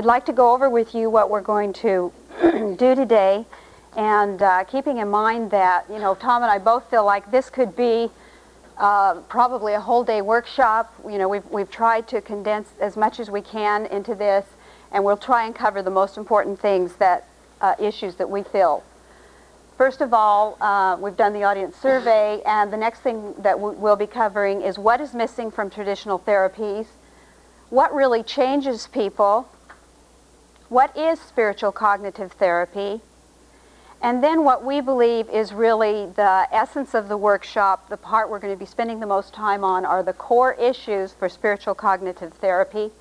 I'd like to go over with you what we're going to do today, and keeping in mind that, Tom and I both feel like this could be probably a whole day workshop. We've tried to condense as much as we can into this, and we'll try and cover the most important things, issues that we feel. First of all, we've done the audience survey, and the next thing that we'll be covering is what is missing from traditional therapies, what really changes people, what is spiritual cognitive therapy, and then what we believe is really the essence of the workshop. The part we're going to be spending the most time on are the core issues for spiritual cognitive therapy.